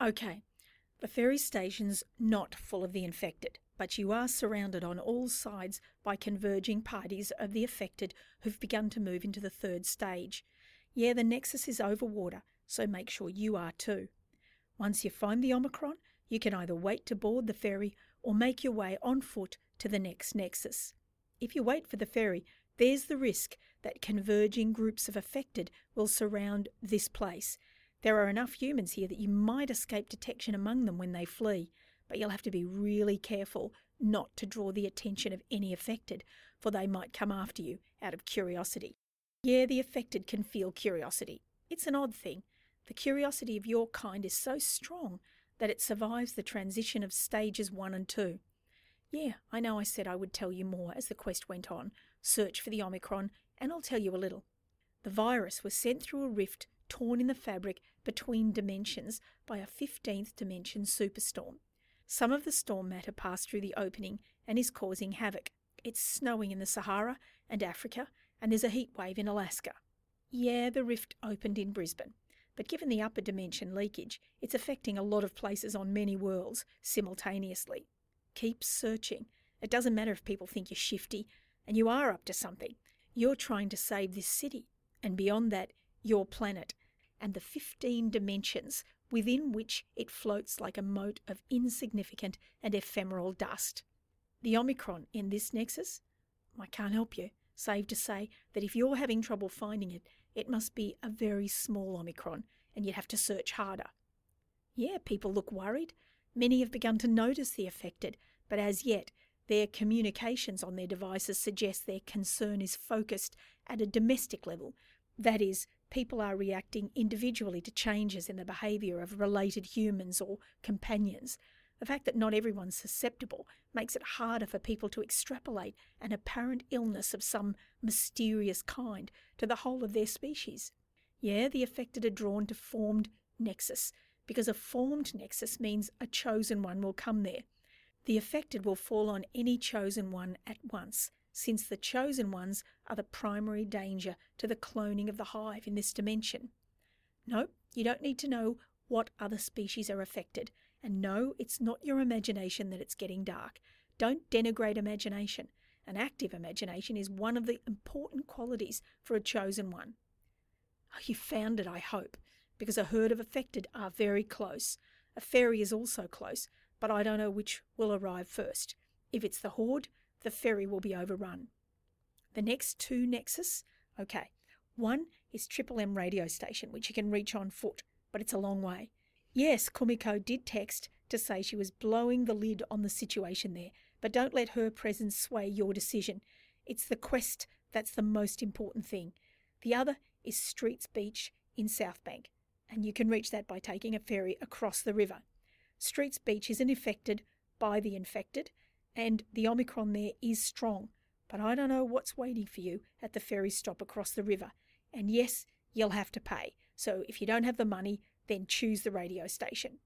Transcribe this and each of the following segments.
Okay, the ferry station's not full of the infected, but you are surrounded on all sides by converging parties of the affected who've begun to move into the third stage. Yeah, the nexus is over water, so make sure you are too. Once you find the Omicron, you can either wait to board the ferry or make your way on foot to the next nexus. If you wait for the ferry, there's the risk that converging groups of affected will surround this place. There are enough humans here that you might escape detection among them when they flee, but you'll have to be really careful not to draw the attention of any affected, for they might come after you out of curiosity. Yeah, the affected can feel curiosity. It's an odd thing. The curiosity of your kind is so strong that it survives the transition of stages 1 and 2. Yeah, I know I said I would tell you more as the quest went on. Search for the Omicron, and I'll tell you a little. The virus was sent through a rift torn in the fabric between dimensions by a 15th dimension superstorm. Some of the storm matter passed through the opening and is causing havoc. It's snowing in the Sahara and Africa, and there's a heat wave in Alaska. Yeah, the rift opened in Brisbane, but given the upper dimension leakage, it's affecting a lot of places on many worlds simultaneously. Keep searching. It doesn't matter if people think you're shifty, and you are up to something. You're trying to save this city, and beyond that, your planet, and the 15 dimensions within which it floats like a mote of insignificant and ephemeral dust. The Omicron in this nexus? I can't help you, save to say that if you're having trouble finding it, it must be a very small Omicron, and you'd have to search harder. Yeah, people look worried. Many have begun to notice the affected, but as yet, their communications on their devices suggest their concern is focused at a domestic level. That is, people are reacting individually to changes in the behaviour of related humans or companions. The fact that not everyone's susceptible makes it harder for people to extrapolate an apparent illness of some mysterious kind to the whole of their species. Yeah, the affected are drawn to formed nexus, because a formed nexus means a chosen one will come there. The affected will fall on any chosen one at once, since the chosen ones are the primary danger to the cloning of the hive in this dimension. No, you don't need to know what other species are affected, and no, it's not your imagination that it's getting dark. Don't denigrate imagination. An active imagination is one of the important qualities for a chosen one. Oh, you found it, I hope, because a herd of affected are very close. A ferry is also close, but I don't know which will arrive first. If it's the horde, the ferry will be overrun. The next 2 nexus? Okay. One is Triple M radio station, which you can reach on foot, but it's a long way. Yes, Kumiko did text to say she was blowing the lid on the situation there, but don't let her presence sway your decision. It's the quest that's the most important thing. The other is Streets Beach in Southbank, and you can reach that by taking a ferry across the river. Streets Beach isn't affected by the infected, and the Omicron there is strong, but I don't know what's waiting for you at the ferry stop across the river. And yes, you'll have to pay, so if you don't have the money, then choose the radio station.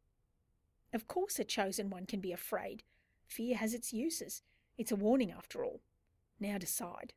Of course a chosen one can be afraid. Fear has its uses. It's a warning after all. Now decide.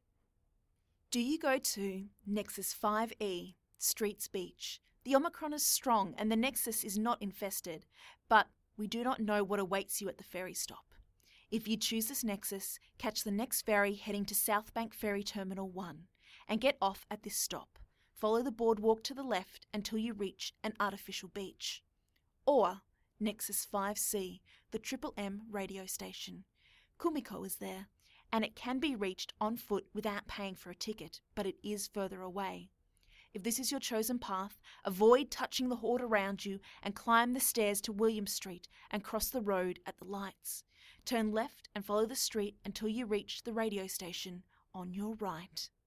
Do you go to Nexus 5E, Streets Beach? The Omicron is strong and the Nexus is not infested, but we do not know what awaits you at the ferry stop. If you choose this Nexus, catch the next ferry heading to Southbank Ferry Terminal 1 and get off at this stop. Follow the boardwalk to the left until you reach an artificial beach. Or Nexus 5C, the Triple M radio station. Kumiko is there, and it can be reached on foot without paying for a ticket, but it is further away. If this is your chosen path, avoid touching the horde around you and climb the stairs to William Street and cross the road at the lights. Turn left and follow the street until you reach the radio station on your right.